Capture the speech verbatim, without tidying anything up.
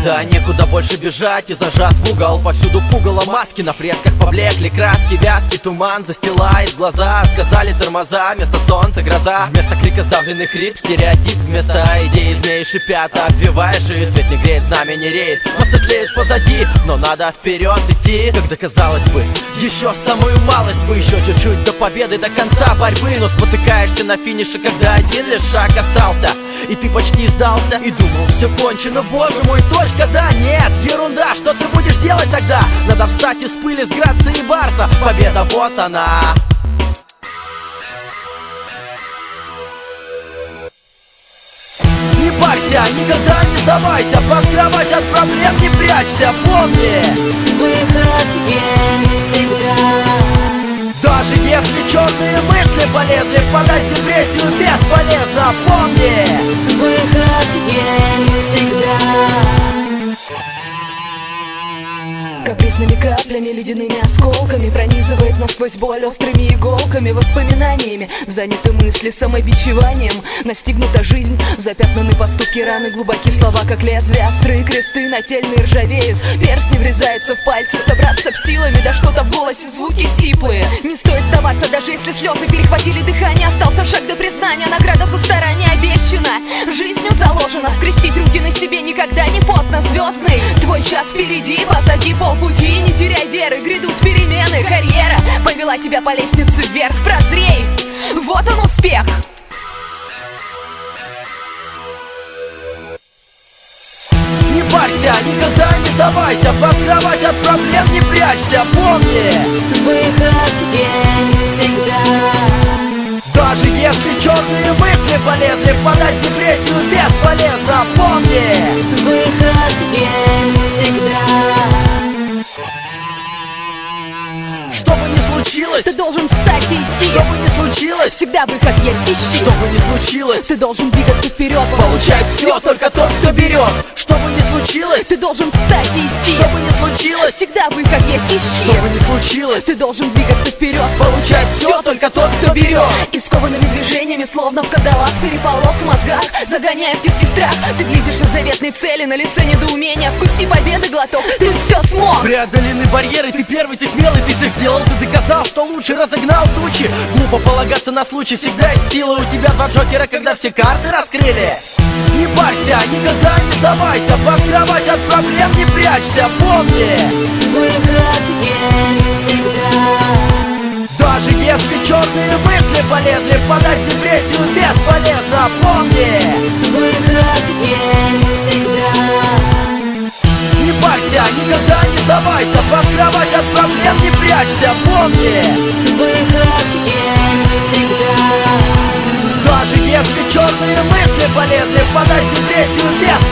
Когда некуда больше бежать и зажат в угол, повсюду пугало маски, на фресках поблекли краски, вязкий туман застилает глаза. Сказали тормоза, вместо солнца гроза, вместо крика сдавленный хрип, стереотип, вместо идеи змеи шипят, обвиваешь и свет не греет, знамя не реет. Мосты тлеют позади, но надо вперед идти, когда казалось бы, еще самую малость бы, еще чуть-чуть до победы, до конца борьбы. Но спотыкаешься на финише, когда один лишь шаг остался, и ты почти сдался, и думал, все кончено, боже мой, точка, да, нет, ерунда, что ты будешь делать тогда? Надо встать из пыли, с грацией барса, победа, вот она. Не парься, никогда не сдавайся, под кровать от проблем не прячься, помни, выход есть всегда. Даже если черные мысли полезли, впадать в депрессию бесполезно, помни, выход есть всегда. Капризными каплями, ледяными осколками пронизывает насквозь боль острыми иголками, воспоминаниями заняты мысли, самобичеванием. Настигнута жизнь, запятнаны поступки, раны, глубокие слова, как лезвия, острые кресты нательные ржавеют, перстни врезаются в пальцы. Собраться в силами, да что-то в голосе, звуки сиплые. Не стоит сдаваться, даже если слезы перехватили дыхание. Остался шаг до признания, награда за старание обещана, жизнью заложена. Скрестить руки на себе никогда не поздно, звездный твой час впереди, позади полпути. Не теряй веры, грядут перемены, карьера повела тебя по лестнице вверх, прозрей, вот он успех. Не парься, никогда не сдавайся, под кровать от проблем не прячься, помни, выход есть всегда. даже если черные мысли полезли, впадать в депрессию бесполезно, помни, выход есть всегда. Что бы ни случилось, Ты должен встать и идти. что бы ни случилось, Всегда выход есть, ищи. что бы ни случилось, Ты должен двигаться вперед, получает все только тот, кто берет. Что бы ни случилось, Ты должен встать и идти. что бы ни случилось, Всегда выход есть, ищи. что бы ни случилось, Ты должен двигаться вперед, получает все только тот, кто берет. И скованными движениями, словно в кандалах, переполох в мозгах, загоняя в тиски страх. Ты близишься к заветной цели, на лице недоумения. Вкуси победы глоток, ты все смог. Преодолены барьеры, ты первый, ты смелый, ты все сделал, ты доказал, что лучше, разогнал тучи. Глупо полагаться на случай, всегда есть сила. У тебя два джокера, когда все карты раскрыли. Не парься, никогда не сдавайся, под кровать от проблем не прячься, помни, Выход есть всегда. даже если черные мысли полезли, впадать в депрессию бесполезно, помни, Выход есть всегда. не парься, никогда не сдавайся, под кровать от проблем не прячься, помни, Выход есть всегда. даже если черные мысли полезли, впадать в депрессию бесполезно.